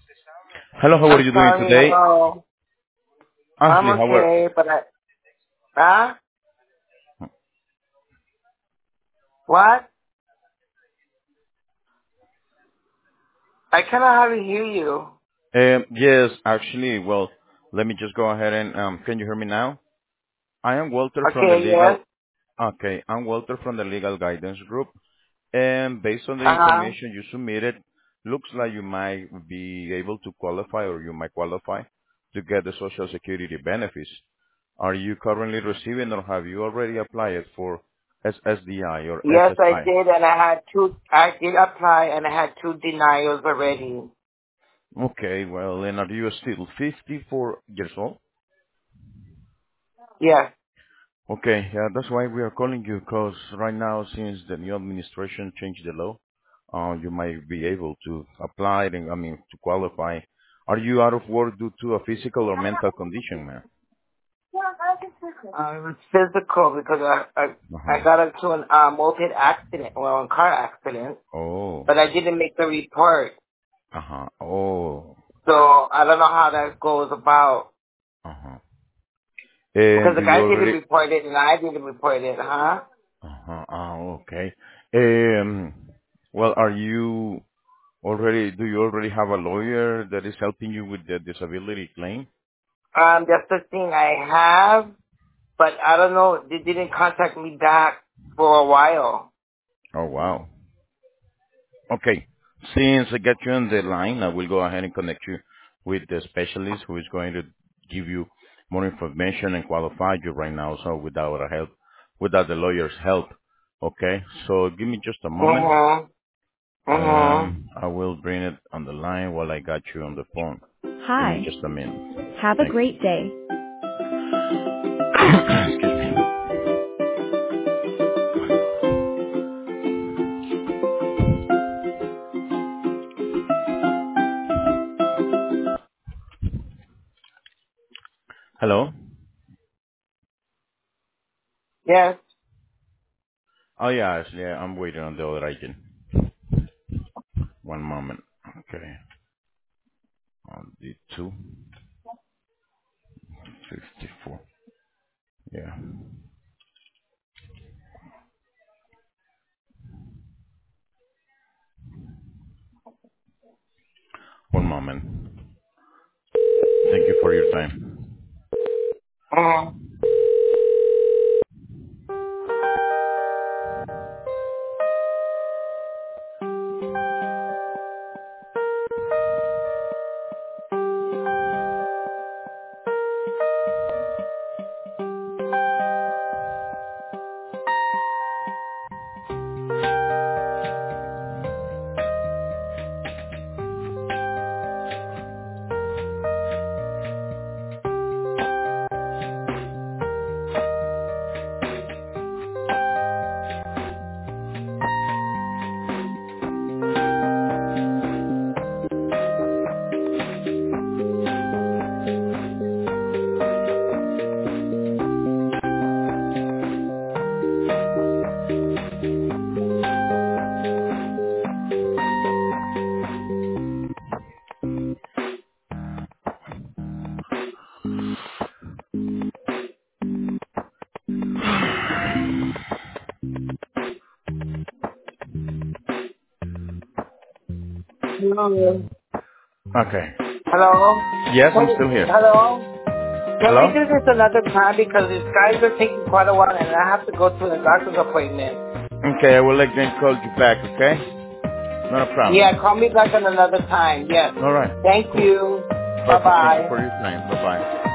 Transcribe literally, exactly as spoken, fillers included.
Hello, how are I'm you doing sorry, today? hello. I'm Ashley, how are... okay, but I, huh? What? I cannot hardly hear you. Um, yes, actually, well, let me just go ahead and, um, can you hear me now? I am Walter from the Okay, yes. legal, okay, I'm Walter from the Legal Guidance Group, and based on the Uh-huh. information you submitted, looks like you might be able to qualify or you might qualify to get the Social Security benefits. Are you currently receiving or have you already applied for S S D I or Yes, I S S I? did, and I had two, I did apply, and I had two denials already. Okay, well, and are you still fifty-four years old? Yes. Okay, yeah, that's why we are calling you, because right now, since the new administration changed the law, uh, you might be able to apply, and, I mean, to qualify. Are you out of work due to a physical or mental condition, man? Uh, it was physical because I, I, I Uh-huh. got into an uh, moped accident, well, a car accident, Oh, but I didn't make the report. uh-huh. Oh, So I don't know how that goes about. uh-huh. Because And the do you guy didn't already... report it and I didn't report it, huh? Uh-huh. Oh, okay. Um, well, are you already, do you already have a lawyer that is helping you with the disability claim? Um, that's the thing I have, but I don't know, they didn't contact me back for a while. Oh, wow. Okay. Since I got you on the line, I will go ahead and connect you with the specialist who is going to give you more information and qualify you right now, so without our help, without the lawyer's help. Okay? So give me just a moment. Mm-hmm. Mm-hmm. Um, I will bring it on the line while I got you on the phone. Give me Hi. just a minute. Have a Thank you. great day. Excuse me. Hello? Yes. Oh, yeah, actually, I'm waiting on the other agent. One moment. Okay. On the two fifty-four. Yeah. One moment. Thank you for your time. Mm-hmm. Hello? Okay. Hello? Yes, Can I'm we, still here. hello? Can we Hello? do this another time because these guys are taking quite a while and I have to go to a doctor's appointment. Okay, I will let them call you back, okay? Not a Yeah, problem. call me back at another time. Yes. All right. Thank Cool. you. Perfect. Thank you Bye-bye. for your time. Bye-bye.